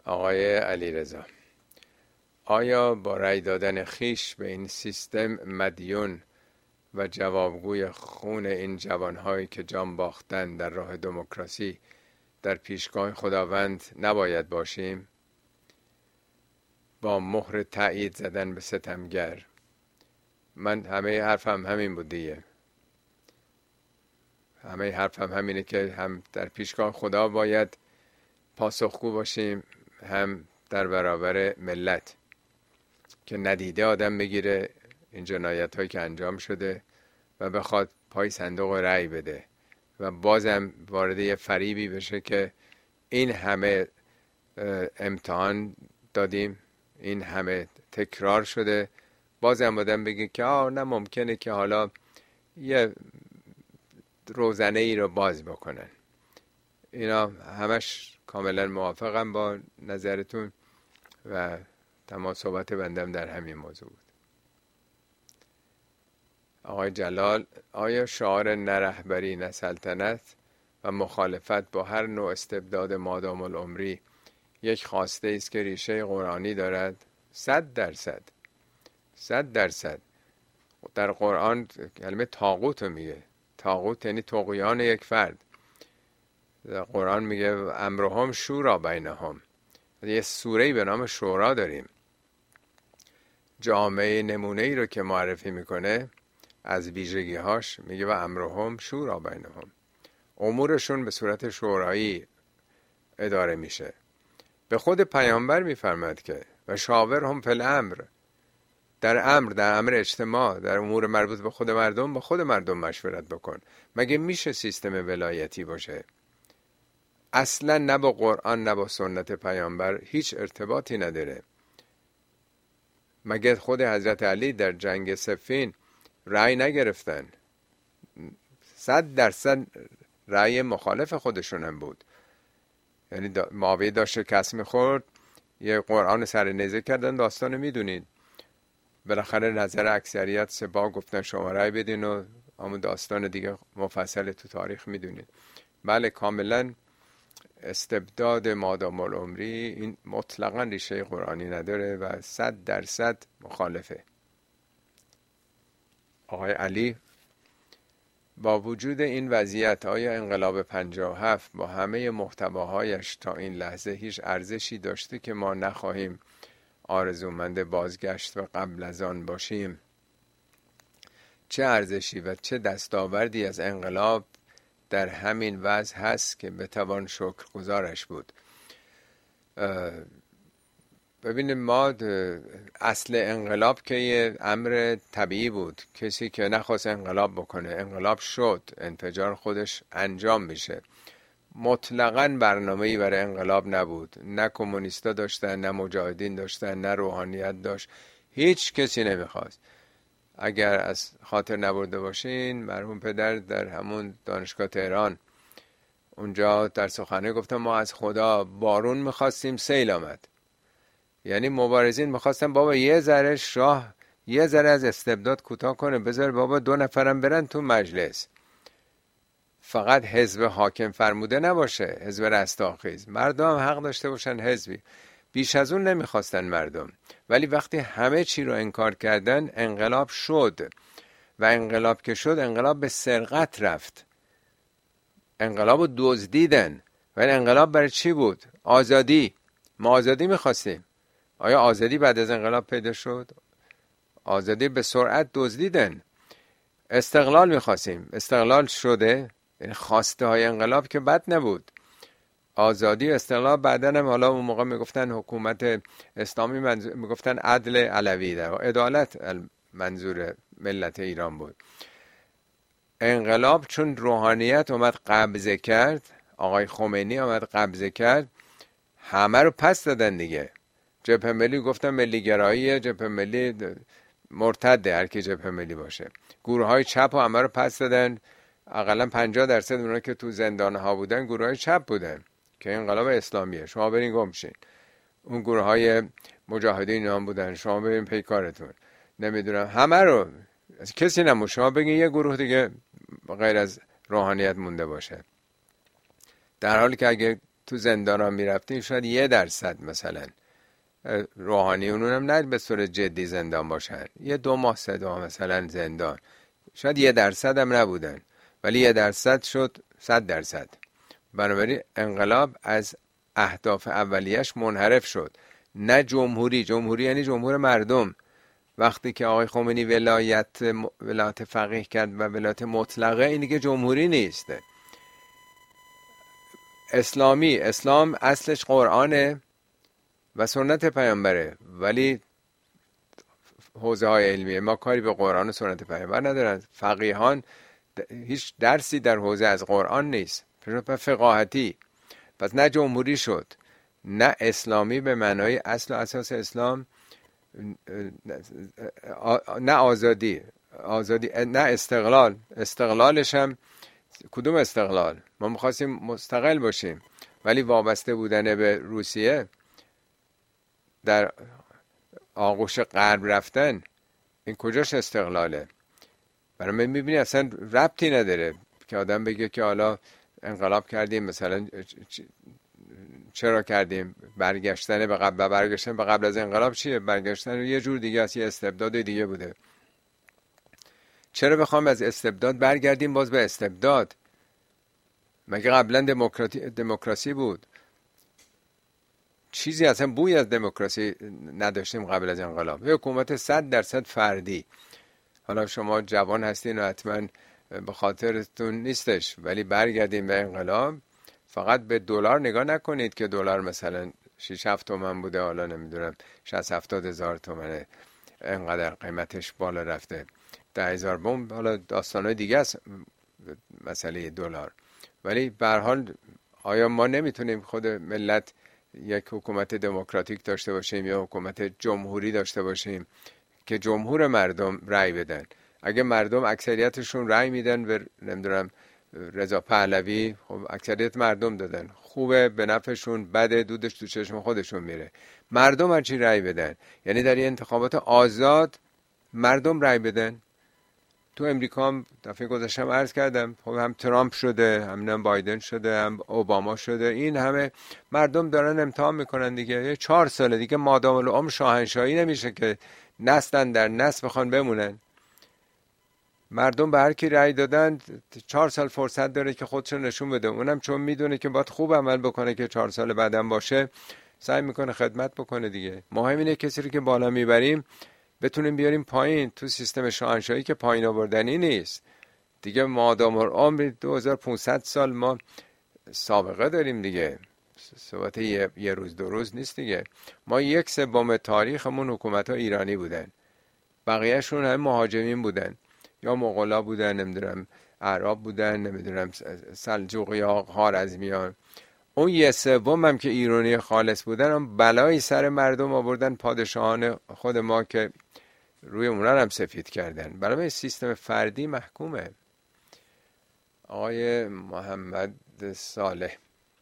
آقای علیرضا، آیا با رأی دادن خیش به این سیستم مدیون و جوابگوی خون این جوانهایی که جان باختن در راه دموکراسی در پیشگاه خداوند نباید باشیم؟ با مهر تایید زدن به ستمگر. من همه حرفم همین بود دیگه. همه حرفم همینه که هم در پیشگاه خدا باید پاسخگو باشیم، هم در برابر ملت، که ندیده آدم بگیره این جنایت هایی که انجام شده و بخواد پای صندوق رأی بده و بازم وارد یه فریبی بشه که این همه امتحان دادیم، این همه تکرار شده، بازم آدم بگه که نه ممکنه که حالا یه روزنه ای رو باز بکنن. اینا همش کاملا موافقم با نظرتون و تمام صحبت بندم در همین موضوع بود. آقای جلال، آیا شعار نه رهبری نه سلطنت و مخالفت با هر نوع استبداد مادام العمری یک خواسته است که ریشه قرآنی دارد؟ 100%. در قرآن کلمه طاغوت رو میگه. طاغوت یعنی طغیان یک فرد. در قرآن میگه امرهم شورا بینهم. یه سوره‌ای به نام شورا داریم. جامعه نمونه‌ای رو که معرفی میکنه از ویژگی‌هاش میگه و امرهم شورا بینهم، امورشون به صورت شورایی اداره میشه. به خود پیامبر میفرماد که و شاورهم فی الامر، در امر اجتماع، در امور مربوط به خود مردم، با خود مردم مشورت بکن. مگه میشه سیستم ولایتی باشه؟ اصلا نه با قرآن نه با سنت پیامبر هیچ ارتباطی نداره. مگه خود حضرت علی در جنگ صفین رأی نگرفتن؟ 100% رأی مخالف خودشون هم بود. یعنی معاویه داشت شکست میخورد، یه قرآن سر نیزه کردن، داستانو میدونید. بالاخره نظر اکثریت سپاه گفتن شما رأی بدین و همون داستان دیگه مفصل تو تاریخ میدونید. بله، کاملا استبداد مادام العمری این مطلقا ریشه قرآنی نداره و 100% مخالفه. آقای علی، با وجود این وضعیت آیا انقلاب 57 با همه محتواهایش تا این لحظه هیچ ارزشی داشته که ما نخواهیم آرزومند بازگشت و قبل از آن باشیم؟ چه ارزشی و چه دستاوردی از انقلاب در همین وضع هست که بتوان شکرگزارش بود؟ ببینید، ما اصل انقلاب که یه امر طبیعی بود. کسی که نخواست انقلاب بکنه، انقلاب شد، انفجار خودش انجام میشه. مطلقاً برنامه‌ای برای انقلاب نبود. نه کمونیستا داشتن، نه مجاهدین داشتن، نه روحانیت داشت. هیچ کسی نمیخواست. اگر از خاطر نبرده باشین، مرحوم پدر در همون دانشگاه تهران اونجا در سخنرانی گفتم ما از خدا بارون میخواستیم، سیل آمد. یعنی مبارزین میخواستن بابا یه ذره شاه یه ذره از استبداد کوتاه کنه، بذار بابا 2 نفرم برن تو مجلس، فقط حزب حاکم فرموده نباشه، حزب رستاخیز. مردم هم حق داشته باشن حزبی. بیش از اون نمیخواستن مردم. ولی وقتی همه چی رو انکار کردن، انقلاب شد. و انقلاب که شد، انقلاب به سرقت رفت. انقلاب رو دزدیدن. ولی انقلاب برای چی بود؟ آزادی. ما آزادی میخواستیم. آیا آزادی بعد از انقلاب پیدا شد؟ آزادی به سرعت دزدیدن. استقلال میخواستیم، استقلال شده. یعنی خواسته های انقلاب که بد نبود. آزادی استقلال بعدن هم، حالا اون موقع میگفتن حکومت اسلامی، میگفتن عدل علوی، در عدالت منظور ملت ایران بود. انقلاب چون روحانیت اومد قبضه کرد، آقای خمینی اومد قبضه کرد، همه رو پس دادن دیگه. جبهه ملی گفتن ملی گراییه، جبهه ملی مرتده، هر کی جبهه ملی باشه. گروه های چپ همه رو پس دادن. اقلا 50% اونا که تو زندان ها بودن گروه های چپ بودن که انقلاب اسلامیه، شما برین گم شین. اون گروه های مجاهدین هم بودن، شما برین پیکارتون. نمیدونم، همه رو کسی نمون. شما بگین یه گروه دیگه غیر از روحانیت مونده باشه. در حالی که اگه تو زندان میرفتیم شاید 1% مثلا روحانیون هم نه به صورت جدی زندان باشن، 2 ماه 3 ماه مثلا زندان، شاید 1% هم نبودن، ولی 1% شد 100%. بنابراین انقلاب از اهداف اولیش منحرف شد. نه جمهوری یعنی جمهور مردم. وقتی که آقای خمینی ولایت فقیه کرد و ولایت مطلقه، این دیگه جمهوری نیست. اسلام اصلش قرآنه و سنت پیامبره، ولی حوزه های علمیه ما کاری به قرآن و سنت پیامبر ندارن. فقیهان هیچ درسی در حوزه از قرآن نیست، فقاهتی. پس نه جمهوری شد، نه اسلامی به معنای اصل و اساس اسلام، نه آزادی، نه استقلالش هم کدوم استقلال؟ ما میخواستیم مستقل باشیم، ولی وابسته بودن به روسیه، در آغوش غرب رفتن، این کجاش استقلاله؟ برای من میبینی اصلا ربطی نداره که آدم بگه که حالا انقلاب کردیم مثلا چرا کردیم، برگشتن به قبل از انقلاب چیه؟ برگشتن یه جور دیگه است، یه استبداد دیگه بوده. چرا بخوام از استبداد برگردیم باز به استبداد؟ مگه قبلا دموکراسی بود؟ چیزی اصلا بوی از دموکراسی نداشتیم قبل از انقلاب. یه حکومت 100% فردی. حالا شما جوان هستین و حتما به خاطرتون نیستش، ولی برگردیم به انقلاب، فقط به دلار نگاه نکنید که دلار مثلا 6-7 تومن بوده، حالا نمیدونم 60-70 هزار تومنه، انقدر قیمتش بالا رفته، 10,000 بوم، حالا داستانهای دیگه است مسئله دلار. ولی به هر حال آیا ما نمیتونیم خود ملت یک حکومت دموکراتیک داشته باشیم یا حکومت جمهوری داشته باشیم که جمهور مردم رأی بدن؟ اگه مردم اکثریتشون رأی میدن به نمیدونم رضا پهلوی، خب اکثریت مردم دادن، خوبه به نفعشون، بده دودش تو چشم خودشون میره. مردم هرچی رأی بدن، یعنی در این انتخابات آزاد مردم رأی بدن. تو امریکا هم دفعه گذاشتم عرض کردم، خب هم ترامپ شده، هم بایدن شده، هم اوباما شده، این همه مردم دارن امتحان میکنن دیگه. 4 سال دیگه مادام العمر شاهنشاهی نمیشه که نسل در نسل بخوان بمونن. مردم به هر کی رأی دادن 4 سال فرصت داره که خودشو نشون بده. اونم چون میدونه که باید خوب عمل بکنه که 4 سال بعدم باشه، سعی میکنه خدمت بکنه دیگه. مهم اینه کسی رو که بالا میبریم بتونیم بیاریم پایین. تو سیستم شاهنشاهی که پایین آوردنی نیست دیگه. مادام العمر 2500 سال ما سابقه داریم دیگه، صحبت یه روز 2 روز نیست دیگه. ما 1/3 تاریخمون حکومت ها ایرانی بودن، بقیهشون هم مهاجمین بودن، یا مغولا بودن، نمیدونم عرب بودن، نمیدونم سلجوقی ها، خوارزمیان. اون 1/3 هم که ایرانی خالص بودن هم بلایی سر مردم آوردن پادشاهان خود ما که روی اونا هم سفید کردن. برای سیستم فردی محکومه. آقای محمد صالح: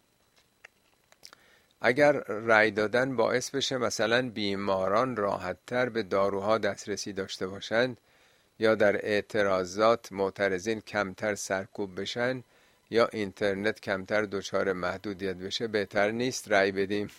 اگر رأی دادن باعث بشه مثلا بیماران راحت‌تر به داروها دسترسی داشته باشند، یا در اعتراضات معترضین کمتر سرکوب بشن، یا اینترنت کمتر دچار محدودیت بشه، بهتر نیست رأی بدیم؟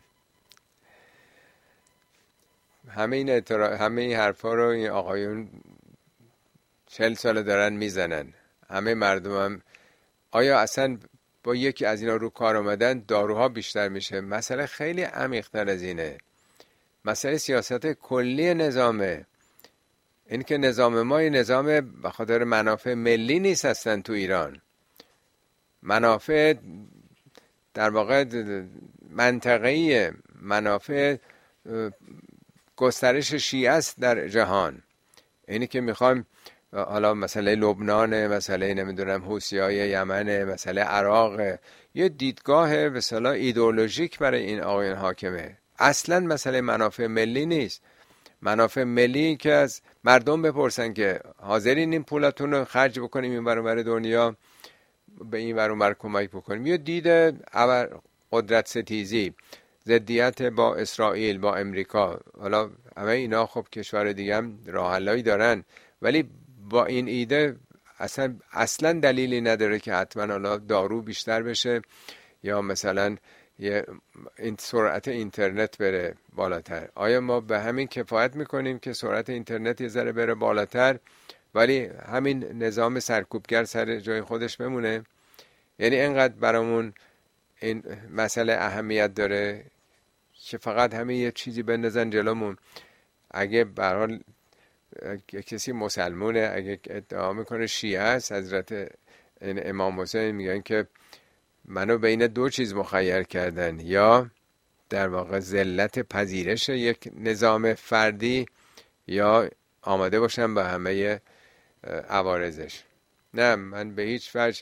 همه این حرفا رو این آقایون 40 ساله دارن میزنن. همه مردم هم آیا اصلا با یکی از اینا رو کار اومدن داروها بیشتر میشه؟ مسئله خیلی عمیق‌تر از اینه. مسئله سیاست کلی نظامه. این که نظام ما یه نظام به خاطر منافع ملی نیست اصلا. تو ایران منافع در واقع منطقه‌ای، منافع گسترش شیعه است در جهان. اینی که میخوایم حالا مسئله لبنان، مسئله نمیدونم حوثی‌های یمن، مسئله عراق، یه دیدگاه به اصطلاح ایدئولوژیک برای این آقایان حاکمه. اصلا مسئله منافع ملی نیست. منافع ملی که از مردم بپرسن که حاضرین این پولتون رو خرج بکنیم این ور اون ور دنیا، به این ور اون ور کمک بکنیم. یه دید قدرت ستیزی، ضدیت با اسرائیل، با امریکا، حالا همه اینا خب کشور دیگه هم راه حلایی دارن، ولی با این ایده اصلا دلیلی نداره که حتما حالا دارو بیشتر بشه یا مثلا این سرعت اینترنت بره بالاتر. آیا ما به همین کفایت میکنیم که سرعت اینترنت یه ذره بره بالاتر ولی همین نظام سرکوبگر سر جای خودش بمونه؟ یعنی اینقدر برامون این مسئله اهمیت داره که فقط همین یه چیزی بندازن جلومون؟ اگه به هر حال کسی مسلمونه، اگه ادعا میکنه شیعه است، حضرت امام حسین میگن که منو بین دو چیز مخیر کردن، یا در واقع ذلت پذیرش یک نظام فردی یا آماده باشم به همه عوارضش. نه، من به هیچ وجه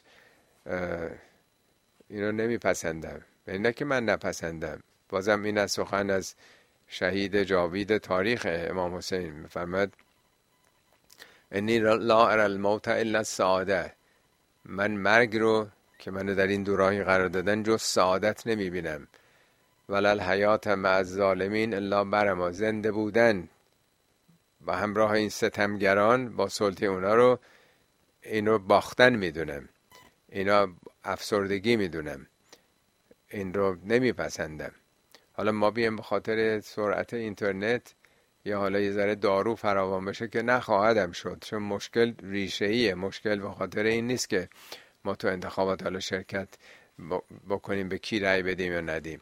اینو نمیپسندم. نه که من نپسندم، بازم این از سخن از شهید جاوید تاریخ امام حسین میفرماد انی لا اری الموت الا السعاده، من مرگ رو که منو در این دوراهی قرار دادن جز سعادت نمیبینم. ولا الحیات مع الظالمین الا برما، زنده بودن و همراه این ستمگران با سلطه اونا رو اینو باختن میدونم، اینا افسردگی میدونم، این رو نمیپسندم. حالا ما بیم به خاطر سرعت اینترنت یا حالا یه ذره دارو فراوان بشه که نخواهدم شد، چون مشکل ریشه‌ایه. مشکل به خاطر این نیست که ما تو انتخابات حالا شرکت بکنیم به کی رأی بدیم یا ندیم.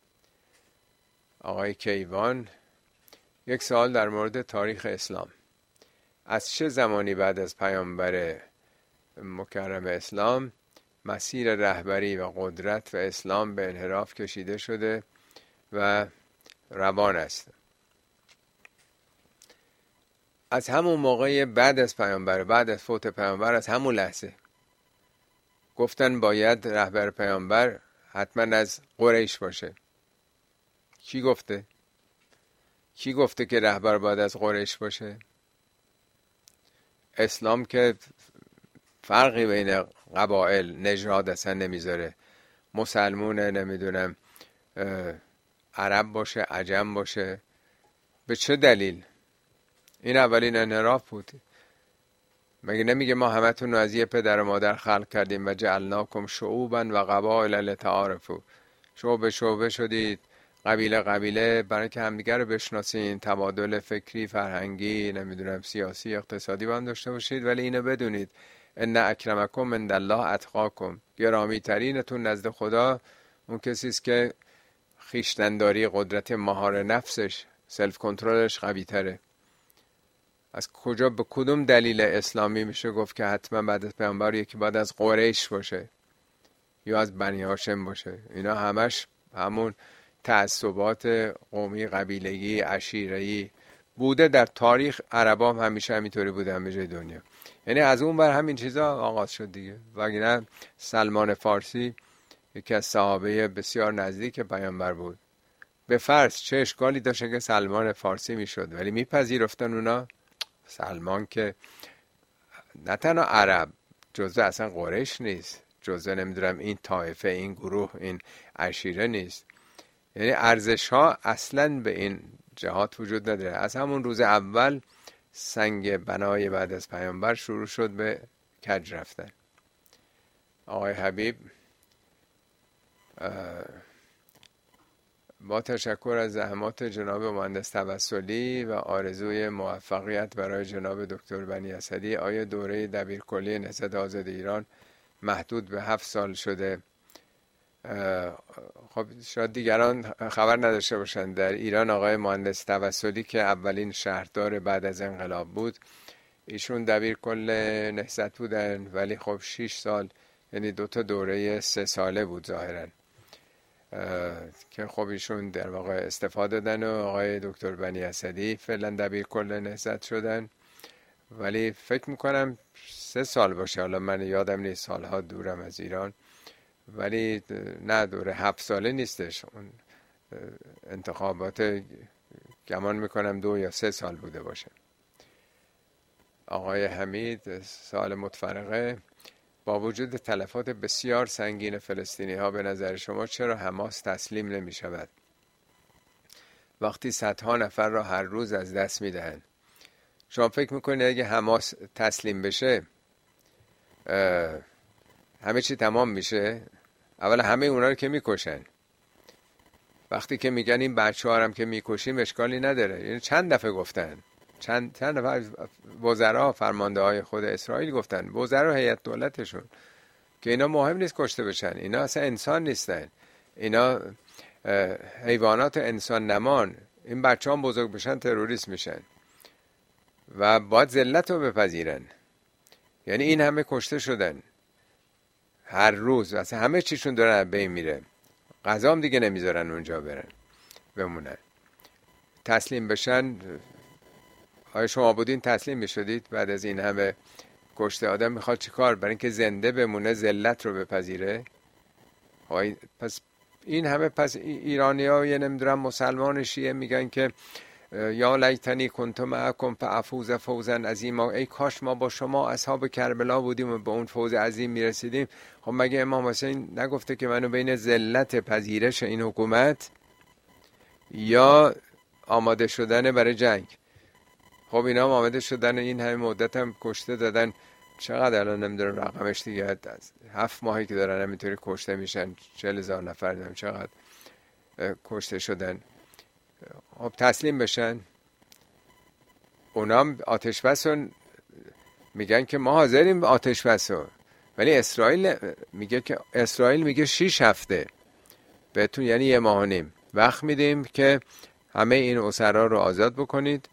آقای کیوان یک سوال در مورد تاریخ اسلام: از چه زمانی بعد از پیامبر مکرم اسلام مسیر رهبری و قدرت و اسلام به انحراف کشیده شده و روان است؟ از همون موقع بعد از پیامبر، بعد از فوت پیامبر، از همون لحظه گفتن باید رهبر پیامبر حتما از قریش باشه. کی گفته؟ کی گفته که رهبر باید از قریش باشه؟ اسلام که فرقی بین قبایل نژاد اصلا نمیذاره، مسلمونه، نمیدونم عرب باشه، عجم باشه. به چه دلیل؟ این اولین انحراف بود. مگه نمیگه ما همتون رو از یه پدر و مادر خلق کردیم و جعلناکم شعوبا و قبایل لتعارفوا، شعبه شعبه شدید، قبیله قبیله، برای که همدیگر رو بشناسین، تبادل فکری، فرهنگی، نمیدونم سیاسی، اقتصادی با هم داشته باشید. ولی اینو بدونید ان اکرمکم عند الله اتقاکم، گرامی ترینتون نزد خدا اون کسی است که خویشتن‌داری، قدرت مهار نفسش، سلف کنترلش قوی تره. از کجا، به کدوم دلیل اسلامی میشه گفت که حتما بعد از پیامبر یکی باید از قریش باشه یا از بنی هاشم باشه؟ اینا همش همون تعصبات قومی، قبیلگی، عشیره‌ای بوده. در تاریخ عربا هم همیشه همینطوری بوده همه جای دنیا. یعنی از اون بر همین چیزا آغاز شد دیگه. وگرنه سلمان فارسی یکی از صحابه بسیار نزدیک پیامبر بود. به فرض چه اشکالی داشت که سلمان فارسی میشد؟ ولی میپذیرفتن اونا سلمان که نه تنها عرب، جزء اصلا قریش نیست، جزء نمیدونم این طایفه، این گروه، این عشیره نیست. یعنی ارزش ها اصلا به این جهات وجود نداره. از همون روز اول سنگ بنای بعد از پیامبر شروع شد به کج رفتن. آقای حبیب: با تشکر از زحمات جناب مهندس توسلی و آرزوی موفقیت برای جناب دکتر بنی اسدی، آیا دوره دبیرکلی نهضت آزاد ایران محدود به 7 سال شده؟ خب شاید دیگران خبر نداشته باشند. در ایران آقای مهندس توسلی که اولین شهردار بعد از انقلاب بود، ایشون دبیرکل نهضت بودن، ولی خب 6 سال، یعنی 2 تا دوره 3 ساله بود ظاهراً، که خب ایشون در واقع استفاده دادن و آقای دکتر بنی اسدی فعلا دبیرکل نهضت شدن. ولی فکر میکنم 3 سال باشه، حالا من یادم نیست، سالها دورم از ایران، ولی نه دوره 7 ساله نیستش. اون انتخابات گمان میکنم 2 یا 3 سال بوده باشه. آقای حمید سوال متفرقه: با وجود تلفات بسیار سنگین فلسطینی ها، به نظر شما چرا حماس تسلیم نمی شود وقتی صدها نفر را هر روز از دست می دهند؟ شما فکر میکنید اگه حماس تسلیم بشه همه چی تمام میشه؟ اول همه اونا رو که میکشن. وقتی که میگن این بچه ها هم که میکشیم اشکالی نداره، یعنی چند دفعه گفتن، چند دفعه وزرا فرمانده های خود اسرائیل گفتن، وزرا هیئت دولتشون، که اینا مهم نیست کشته بشن، اینا اصلا انسان نیستن، اینا حیوانات انسان نمان، این بچه هم بزرگ بشن تروریست میشن و باید ذلت رو بپذیرن. یعنی این همه کشته شدن هر روز، اصلا همه چیشون دارن بین میره، غذا هم دیگه نمیذارن اونجا برن بمونن، تسلیم بشن. آیا شما بودین تسلیم میشدید بعد از این همه کشته؟ آدم میخواد چیکار؟ برای اینکه زنده بمونه ذلت رو بپذیره؟ پس این همه، پس ایرانی ها یه نمیدونم مسلمان شیعه میگن که یا لیتنی کنت معکم فافوز فوزا عظیما، ای کاش ما با شما اصحاب کربلا بودیم و به اون فوز عظیم میرسیدیم. خب مگه امام حسین نگفته که منو بین ذلت پذیرش این حکومت یا آماده شدن برای جنگ؟ خب اینا هم آماده شدن، این همه مدت هم کشته دادن. چقدر الان نمیدونم رقمش دیگه، از 7 ماهی که دارن همینطوری کشته میشن، 40,000 نفر دارن چقدر کشته شدن. خب تسلیم بشن. اونام آتش بسون میگن که ما حاضریم آتش بسون، ولی اسرائیل میگه 6 هفته بهتون، یعنی 1.5 ماه وقت میدیم که همه این اسرا رو آزاد بکنید.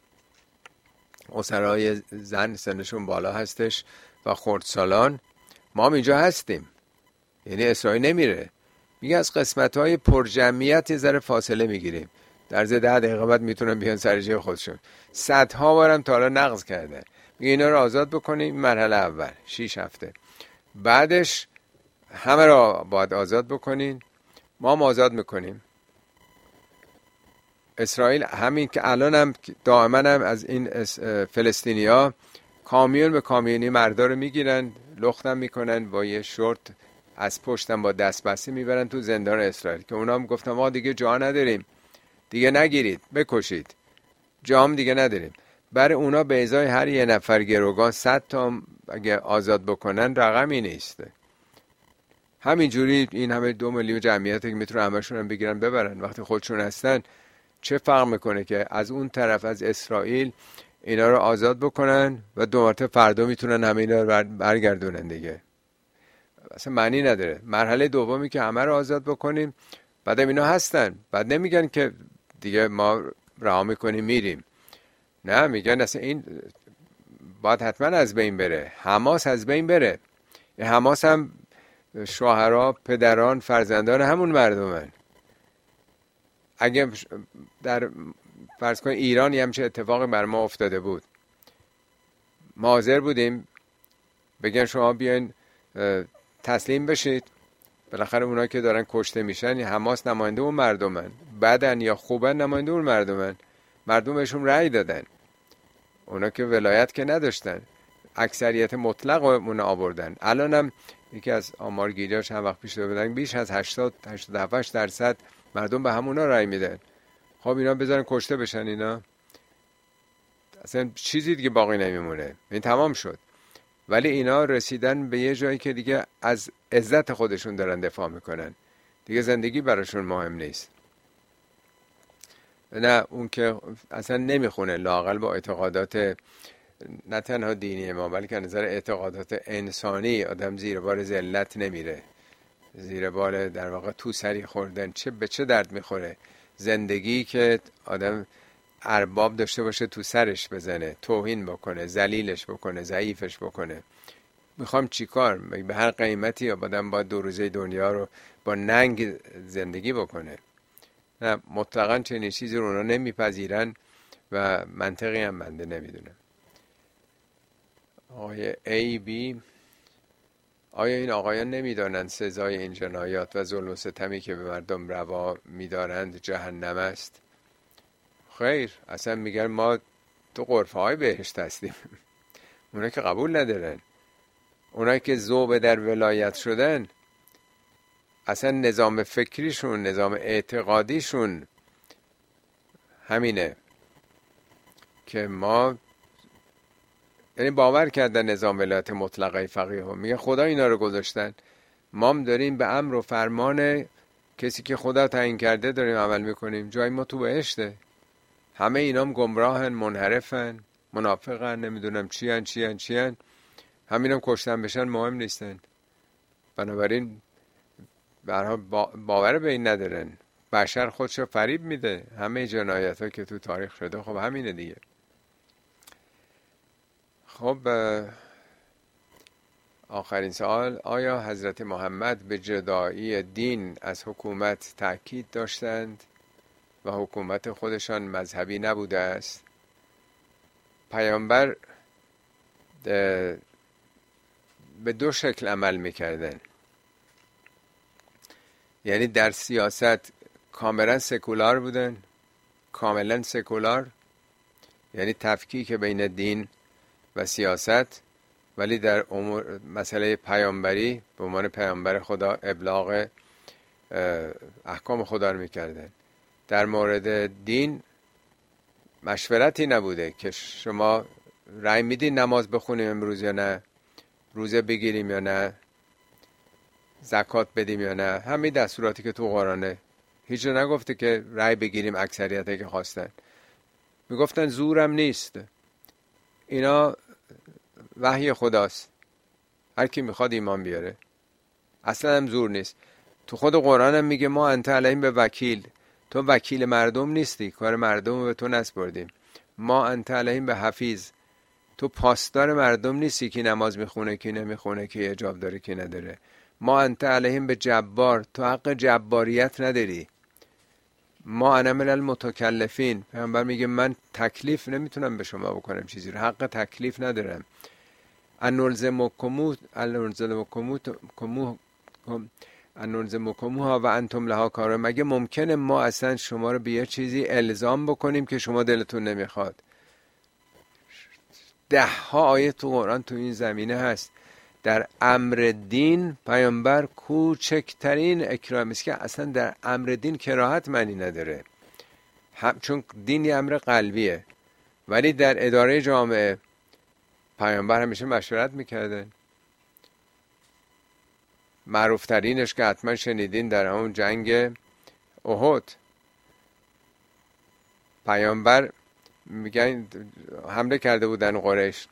اسرای زن سنشون بالا هستش و خردسالان، ما هم اینجا هستیم. یعنی اسرائیل نمیره، میگه از قسمت‌های پرجمعیت یه ذره فاصله میگیریم، در 10 دقیقه بعد میتونن بیان سر جای خودشون. صدها بارم تا حالا نقض کرده. میگه اینا رو آزاد بکنیم، مرحله اول 6 هفته، بعدش همه رو باید آزاد بکنین، ما هم آزاد میکنیم. اسرائیل همین که الان هم دائما هم از این فلسطینیا کامیون به کامیونی مردا رو میگیرن، لختم میکنن، با یه شورت از پشتم با دستبسته میبرن تو زندان اسرائیل، که اونا هم گفتن ما دیگه جا نداریم، دیگه نگیرید، بکشید، جام دیگه نداریم. برای اونا به ازای هر یه نفر گروگان 100 تا اگه آزاد بکنن رقمی نیسته. همینجوری این همه 2 میلیون جمعیتی که میتونن همشون هم بگیرن ببرن، وقتی خودشون هستن چه فرق میکنه که از اون طرف از اسرائیل اینا رو آزاد بکنن و 2 مرتبه فردا میتونن همه اینا رو برگردونن دیگه، اصلا معنی نداره. مرحله دومی که همه رو آزاد بکنیم، بعدم اینا هستن، بعد نمیگن که دیگه ما رها میکنیم میریم، نه، میگن اصلا این باید حتما از بین بره، حماس از بین بره. حماس هم شوهرها، پدران، فرزندان همون مردمن. اگه در فرض کن ایران همچه اتفاقی بر ما افتاده بود، ما حاضر بودیم بگن شما بیاین تسلیم بشید؟ بالاخره اونا که دارن کشته میشن، حماس نماینده اون مردمن، بدن یا خوبن نماینده اون مردمن، مردم بهشون رأی دادن، اونا که ولایت که نداشتن، اکثریت مطلق اون آوردن. الان هم یکی از آمارگیری‌ها چند وقت پیش دادن بیش از 87% مردم به همونا رأی میدن. خب اینا بذارن کشته بشن، اینا اصلا چیزی دیگه باقی نمیمونه، این تمام شد. ولی اینا رسیدن به یه جایی که دیگه از عزت خودشون دارن دفاع میکنن، دیگه زندگی براشون مهم نیست. نه اون که اصلا نمیخونه لااقل با اعتقادات نه تنها دینی ما، بلکه نظر اعتقادات انسانی آدم زیر بار ذلت نمیره، زیر بار در واقع تو سری خوردن. به چه درد میخوره زندگی که آدم ارباب داشته باشه تو سرش بزنه، توهین بکنه، ذلیلش بکنه، ضعیفش بکنه؟ میخوام چیکار؟ به هر قیمتی آدم باید 2 روزه دنیا رو با ننگ زندگی بکنه؟ نه، مطلقاً چنین چیزی رو اونا نمیپذیرن و منطقی هم بنده نمیدونم. آقای ای بی: آیا این آقایان نمیدانند سزای این جنایات و ظلم و ستمی که به مردم روا میدارند جهنم است؟ خیر، اصلا میگن ما تو غرفه های بهشت هستیم. اونا که قبول ندارن، اونا که ذوب در ولایت شدن، اصلا نظام فکریشون، نظام اعتقادیشون همینه که ما، یعنی باور کردن نظام ولایت مطلقه فقیه ها، میگه خدا اینا رو گذاشتن، ما هم داریم به امر و فرمان کسی که خدا تعیین کرده داریم عمل میکنیم. جای ما تو بهشته. همه اینام گمراهن، منحرفن، منافقن، نمیدونم چی هن. همینم کشتن بشن مهم نیستن. بنابراین برها باور به این ندارن. بشر خودشو فریب میده. همه جنایت ها که تو تاریخ شده خب همینه دیگه. خب آخرین سوال: آیا حضرت محمد به جدایی دین از حکومت تأکید داشتند و حکومت خودشان مذهبی نبوده است؟ پیامبر به دو شکل عمل میکردن. یعنی در سیاست کاملا سکولار بودن، کاملا سکولار، یعنی تفکیک بین دین و سیاست، ولی در امور مسئله پیامبری به عنوان پیامبر خدا ابلاغ احکام خدا رو میکردن. در مورد دین مشورتی نبوده که شما رأی میدین نماز بخونیم امروز یا نه، روزه بگیریم یا نه، زکات بدیم یا نه. همین دستوراتی که تو قرآنه. هیچ نگفته که رأی بگیریم اکثریتی که خواستن. میگفتن زورم نیست، اینا وحی خداست، هر کی میخواد ایمان بیاره، اصلا هم زور نیست. تو خود قرآن هم میگه ما انت علیهم به وکیل، تو وکیل مردم نیستی، کار مردم رو به تو نسپردیم. ما انت علیهم به حفیظ، تو پاسدار مردم نیستی که نماز میخونه کی نمیخونه، کی حجاب داره کی نداره. ما انت علیهم به جبار، تو حق جباریت نداری. ما انا من المتکلفین، پیامبر میگه من تکلیف نمیتونم به شما بکنم چیزی رو، حق تکلیف ندارم. انلزمکموها و انتم لها کارون، مگه ممکنه ما اصلا شما رو به یه چیزی الزام بکنیم که شما دلتون نمیخواد؟ 10 آیه تو قرآن تو این زمینه هست. در امر دین پیامبر کوچکترین اکرامی است که اصلا در امر دین کراهت معنی نداره، چون دین یه امر قلبیه. ولی در اداره جامعه پیامبر همیشه مشورت میکرده. معروف ترینش که حتما شنیدین در اون جنگ احد، پیامبر میگن حمله کرده بودن قریش،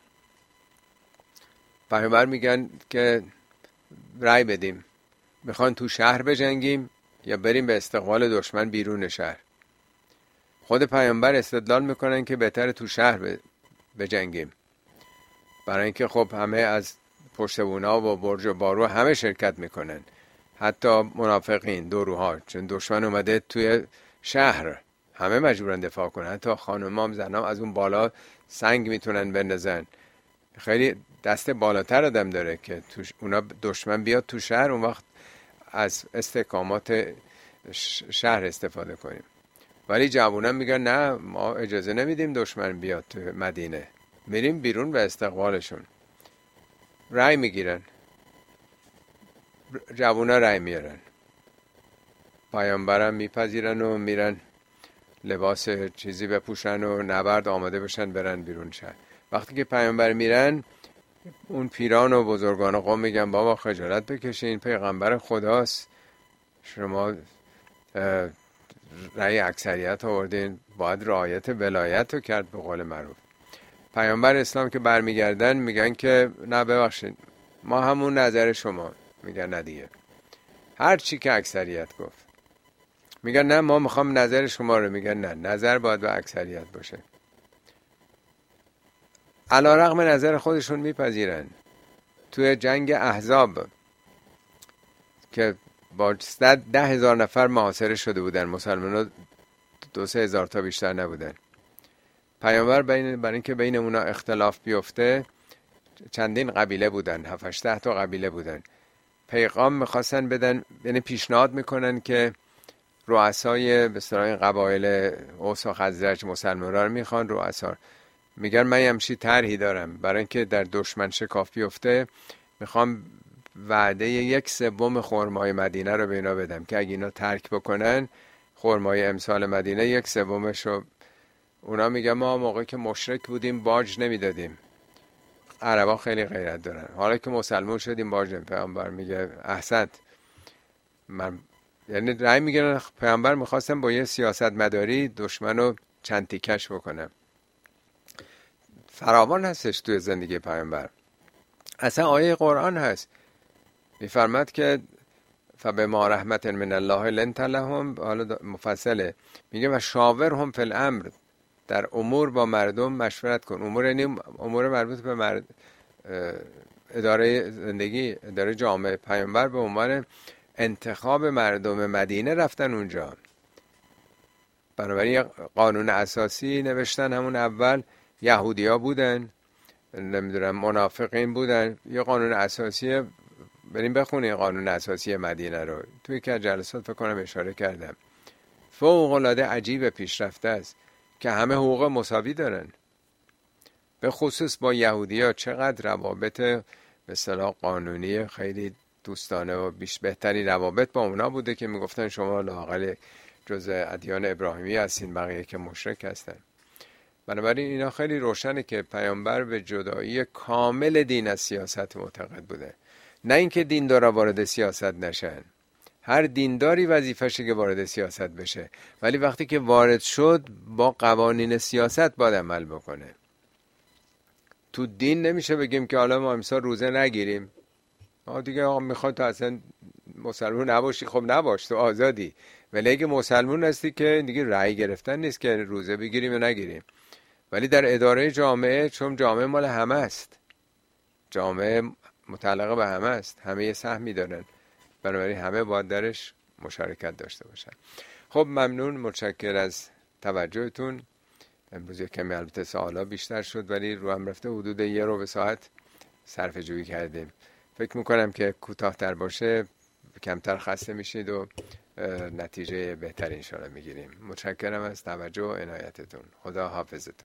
پیامبر میگن که رأی بدیم، میخوان تو شهر بجنگیم یا بریم به استقبال دشمن بیرون شهر. خود پیامبر استدلال میکنن که بهتر تو شهر بجنگیم، برای اینکه خب همه از پشت بونا و برج و بارو همه شرکت میکنن، حتی منافقین دوروها، چون دشمن اومده توی شهر همه مجبورن دفاع کنن، حتی خانمام زنام از اون بالا سنگ میتونن بندازن. خیلی دست بالاتر آدم داره که اونا دشمن بیاد تو شهر، اون وقت از استحکامات شهر استفاده کنیم. ولی جوونا میگن نه، ما اجازه نمیدیم دشمن بیاد تو مدینه، میریم بیرون به استقبالشون. رأی میگیرن، جوونا رأی میارن، پیامبرم میپذیرن و میرن لباس چیزی بپوشن و نبرد آماده بشن برن بیرون شهر. وقتی که پیامبر میرن، اون پیران و بزرگان قوم میگن بابا خجالت بکشین، پیغمبر خداست، شما رأی اکثریت آوردین، باید رعایت ولایت رو کرد به قول معروف. پیامبر اسلام که برمیگردن میگن که نه ببخشید ما همون نظر شما. میگن نه دیگه، هر چی که اکثریت گفت. میگن نه ما میخوام نظر شما رو. میگن نه، نظر باید به اکثریت باشه. علی رغم نظر خودشون میپذیرن. توی جنگ احزاب که با 10,000 نفر محاصره شده بودن، مسلمان 2-3 هزار تا بیشتر نبودن. پیامبر برای اینکه بین اونا اختلاف بیفته، چندین قبیله بودن، 7-8 تا قبیله بودن، پیغام میخواستن بدن، یعنی پیشنهاد میکنن که رؤسای به اصطلاح این قبایل اوس و خزرج مسلمان‌ها رو میخوان رؤسا. میگن من همچین طرحی دارم، برای اینکه در دشمن شکاف بیفته میخوام وعده 1/3 خرمای مدینه رو به اینا بدم که اگه اینا ترک بکنن خرمای امسال مدینه 1/3 رو. اونا میگن ما موقعی که مشرک بودیم باج نمیدادیم، عربا خیلی غیرت دارن. حالا که مسلمان شدیم باشه، پیامبر میگه احسنت. من یعنی رأی میگیرن پیامبر میخواستم با یه سیاست مداری دشمن رو چند تیکش بکنم. فراوان هستش توی زندگی پیامبر. اصلا آیه قرآن هست میفرماد که فبما رحمت من الله لنت لهم، حالا مفصله میگه و شاورهم فی الامر، در امور با مردم مشورت کن. امور یعنی امور مربوط به اداره زندگی، اداره جامعه. پیامبر به عنوان انتخاب مردم مدینه رفتن اونجا، بنابراین قانون اساسی نوشتن. همون اول یهودیا بودن، نمیدونم منافقین بودن، یه قانون اساسی. بریم بخونیم قانون اساسی مدینه رو، توی که جلسات فکر کنم اشاره کردم. فوق العاده عجیب پیشرفته است که همه حقوق مساوی دارن. به خصوص با یهودیا چقدر روابط به اصطلاح قانونی خیلی دوستانه و بهتری روابط با اونا بوده که میگفتن شما لااقل جزء ادیان ابراهیمی هستین، بقیه که مشرک هستن. بنابراین اینا خیلی روشنه که پیامبر به جدایی کامل دین از سیاست معتقد بوده. نه اینکه دیندارا وارد سیاست نشن، هر دینداری وظیفشه که وارد سیاست بشه، ولی وقتی که وارد شد با قوانین سیاست باید عمل بکنه. تو دین نمیشه بگیم که حالا ما امسال روزه نگیریم. دیگه آقا میخواد تو اصلا مسلمون نباشی، خب نباش، تو آزادی. ولی اگه مسلمون هستی که دیگه رأی گرفتن نیست که روزه بگیریم یا نگیریم. ولی در اداره جامعه، چون جامعه مال همه است، جامعه متعلق به همه است، همه یه سهمی دارن، بنابراین همه باید درش مشارکت داشته باشن. خب ممنون، متشکر از توجهتون. امروز کمی البته سوالا بیشتر شد ولی رو هم رفته حدود 1 ربع ساعت صرفه جویی کردیم. فکر میکنم که کوتاه‌تر باشه کمتر خسته میشید و نتیجه بهتری انشاءالله میگیریم. متشکرم از توجه و عنایتتون. خدا حافظتون.